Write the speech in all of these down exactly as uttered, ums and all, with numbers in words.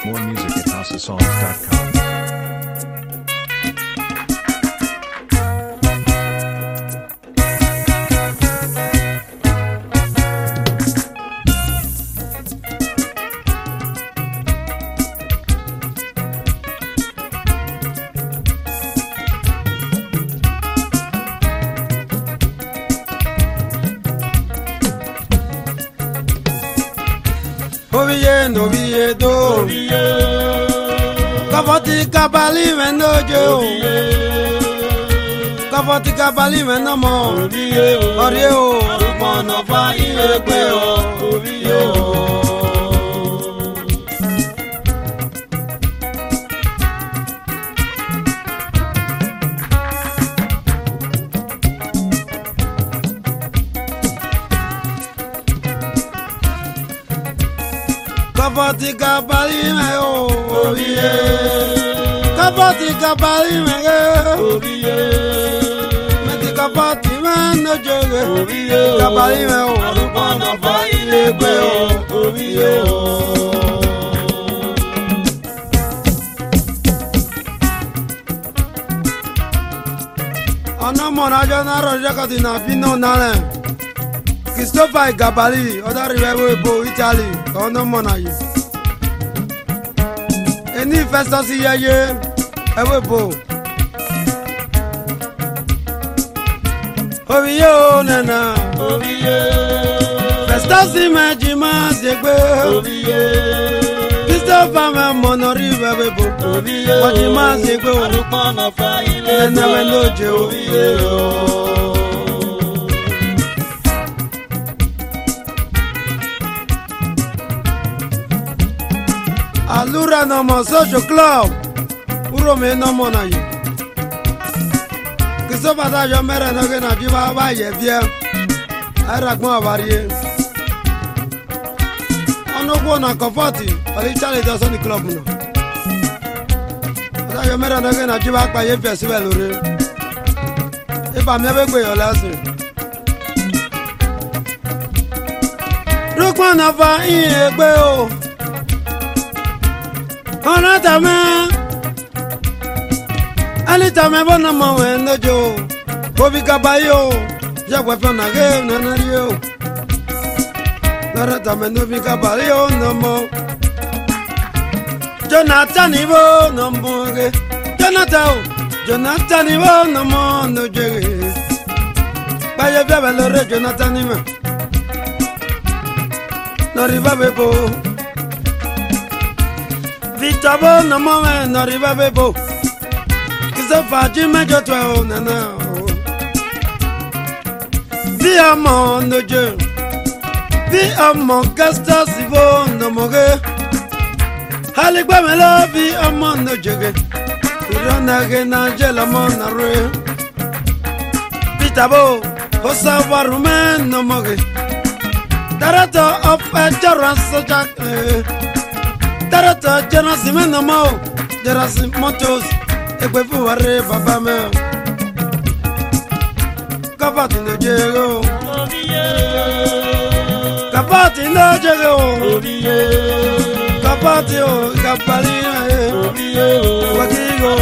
More music at house of songs dot com. Oviye noviye do Kafoti kabali menojo Kafoti kabali menomo Orie o Mono fa iwe kwe o Oviye o Kafoti kabali me o oviye Kafoti kabali me oviye Meti kafoti me no joge oviye Kabali me o Alupana fa ile kwe o oviye Ana mona jana roja katina pino nale Christopher Gabali, other river bo Italy, ono monaye. Any festus here, ever bo. Ovio nana, ovie. Festus imagine segbe, ovie. Christopher monori river bo, ovie. What you must segbe, alupana fa ile, never know ovie. Alura no mo social club Uro me no mo na yi Kiso bata yo mere no ke na jiba ba ye vie Ara gbon avarie Ono gbo na comforti Ali chale do so ni club no Bata yo mere no ke na jiba pa ye vie sibe lore E ba me be gbe yo lasin Rukwa na fa yin egbe o Ona tame Ali tame bona mo wendo jo Kobi kabayo Ya wefe na ge na na rio Nara tame no bi kabayo no mo Jonathan ibo no mo ge Jonathan Jonathan ibo no mo no je Baye bebe lore Jonathan ima No riba bebo Vitabo no moment no riba bebo Kiso faji mejo twa o nana o Vi amo no je Vi amo gasta sivo no moge Hali gba me lo vi amo no jege Irona ge na jela mo na re Vitabo Hosa warume no moge Director of Insurance Jack Tarata Janasi Menamo, Jarasi Motos, Equefuare Baba Mel Capat in the Jego, Capat in the Jego, Capatio, Capalina, Wadigo,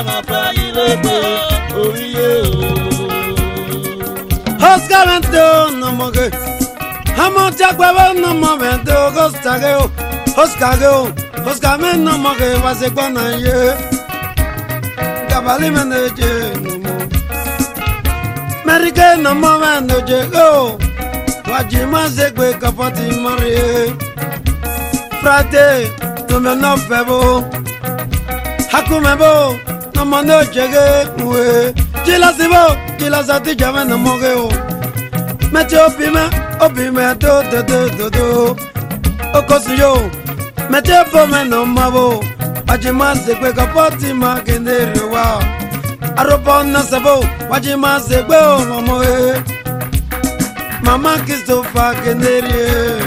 Oscar no moge, Hamo Jacquava no momento, Gostageo, Oscar. Oscar men no mo que va se con aye Cabali men de je no mo Merike no mo men de je go Waji ma se gbe kapati mare Frate no me no febo Hakume bo no mo no jege we Kila sibo kila sati jame no mo ge o Mete opi me opi me do do do do do Okosu yo Mete po me no mabo Wajima se kwe kapoti ma kendere wa Aropo na sabo Wajima se kwe o mamo e Mama Christopher kendere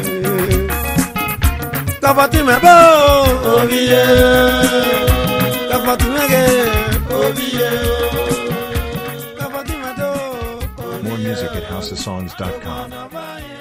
Kapoti me bo Oviye Kapoti me ge Oviye Kapoti me do More music at house of songs dot com.